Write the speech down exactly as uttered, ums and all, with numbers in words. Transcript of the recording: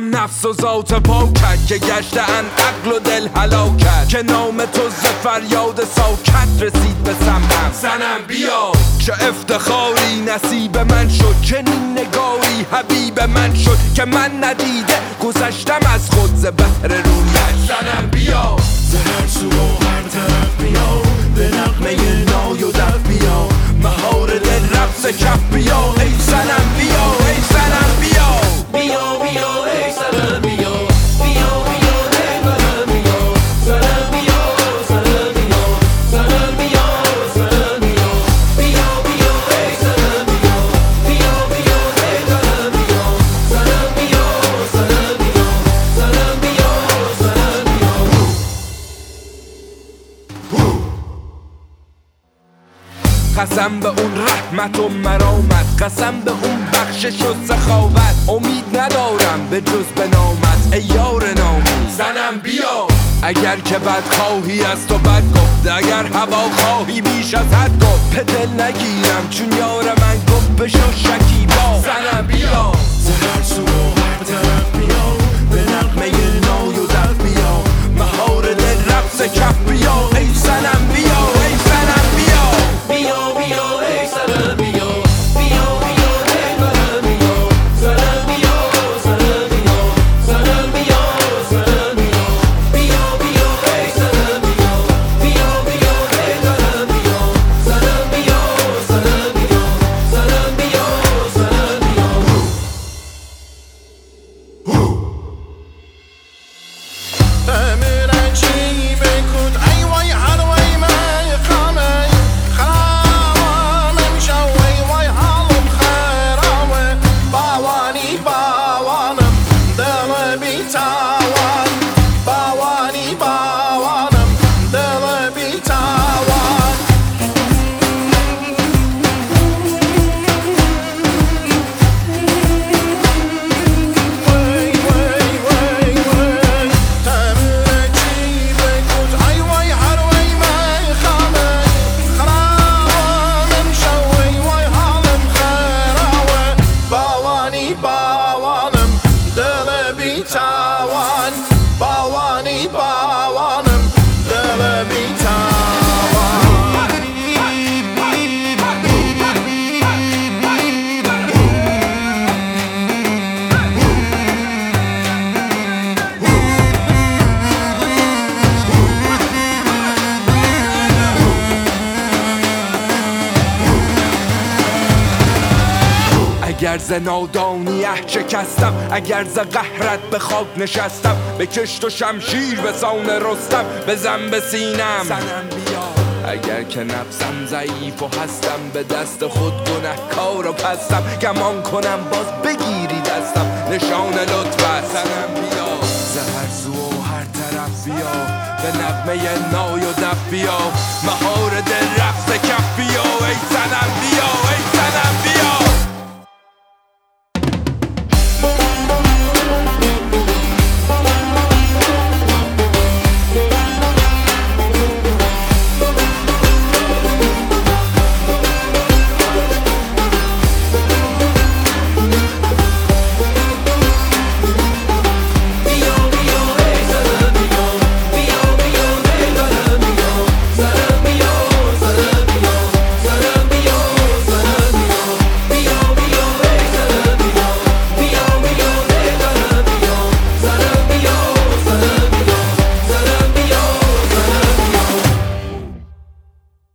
هم نفس و ذات پاکت که گشته‌اند عقل و دل هلاکت که نام تو ز فریاد ساکت رسید به سمعم. صنم بیا چه افتخاری نصیب من شد، چنین نگاری حبیب من شد که من ندیده گذشتم از خود ز بحر رویش. صنم بیا ز هر سو و هر طرف بیا، به نغمه نای و دف بیا، مهار دل رقص کف بیا. ای صنم بیا ای صنم بیا بیا بیا ای صنم بیا، بیا بیا ای صنم بیا، صنم بیا صنم بیا، صنم بیا صنم بیا، بیا بیا ای صنم بیا، بیا بیا ای صنم بیا، صنم بیا صنم بیا، صنم بیا صنم بیا. قسم به اون رحمت و مرامت، قسم به اون بخشش و سخاوت، امید ندارم به جز به نامت ای یار نامی. صنم بیا اگر که بد خواهی از تو بد گفت، اگر هوا خواهی بیش از حد گفت، به دل نگیرم چون یار من گفت بشو شکیبا. صنم بیا ز هر سو و هر طرف بیا، به نغمه نای و دف بیا، مهار دل رقص کف بیا. ای صنم بیا ای صنم بیا بیا بیا ای صنم بیا، بیا بیا ای صنم بیا، صنم بیا صنم بیا، صنم بیا صنم بیا، بیا بیا ای صنم بیا، بیا بیا ای صنم بیا، صنم بیا صنم بیا، صنم بیا صنم بیا. امرن چی بکن ای وای هر وای من خامه خرام امشو ای وای حالم خرامه، باوانی باوانم دل بی تاوان، باوانی باوانم دل بی تاوان. وی وی وی وی تمر چی بکن ای وای هر وی من خامه خرام امشو ای وای حالم خرامه، باوانی باوانم دل بی تاوان، باوانی باوانم دل بی تاوان. اگر ز نادانی اه شکستم، اگر ز قهرت به خاک نشستم، به کشت و شمشیر به سان رستم بزن به سینم. صنم بیا اگر که نفسم ضعیف و هستم، به دست خود گنهکار و پستم، گمان کنم باز بگیری دستم نشان لطفت. صنم بیا ز هر سو و هر طرف بیا، به نغمه نای و دف بیا، مهار دل رقص کف بیا. ای